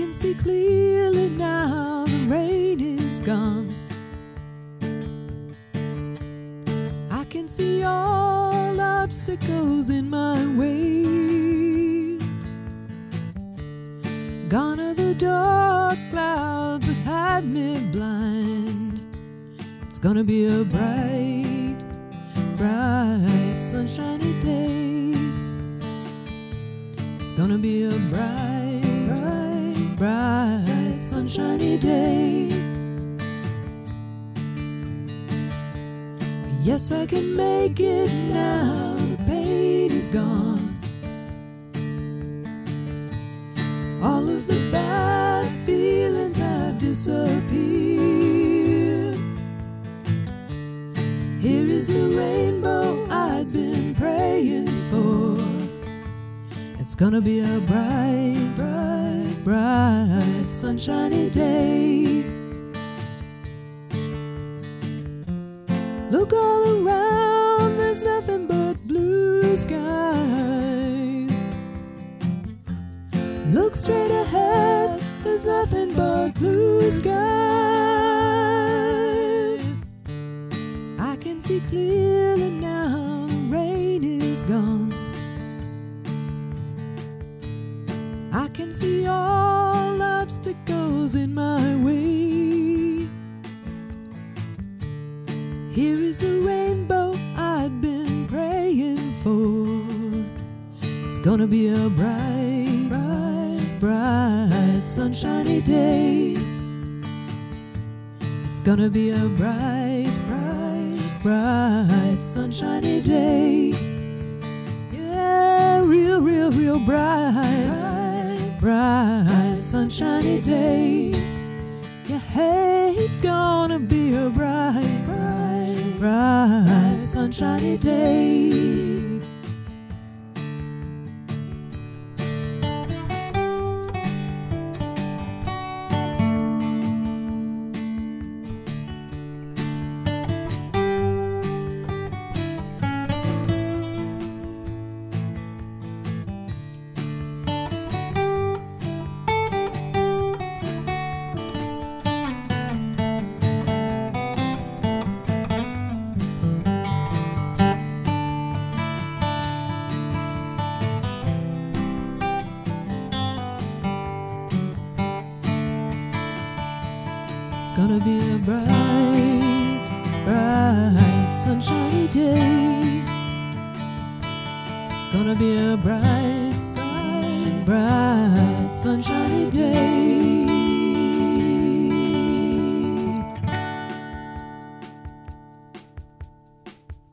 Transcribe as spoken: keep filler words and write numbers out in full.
can see clearly now, the rain is gone. I can see all obstacles in my way. Gone are the dark clouds that had me blind. It's gonna be a bright, bright, sunshiny day. It's gonna be a bright, bright, bright, sunshiny day. Yes, I can make it now, the pain is gone. All of the bad feelings have disappeared. Here is the rainbow I'd been praying for. It's gonna be a bright, bright, bright, sunshiny day. Look all around, there's nothing but blue skies. Look straight ahead, there's nothing but blue skies. I can see clearly now, the rain is gone. I can see all obstacles in my way. Here is the rainbow I'd been praying for. It's gonna be a bright, bright, bright, sunshiny day. It's gonna be a bright, bright, bright, sunshiny day. Yeah, real, real, real bright, bright, bright, sunshiny day. Yeah, hey, it's gonna be a bright, bright, bright, sunshiny day. It's gonna be a bright, bright, sunshiny day. It's gonna be a bright, bright, bright, sunshiny day.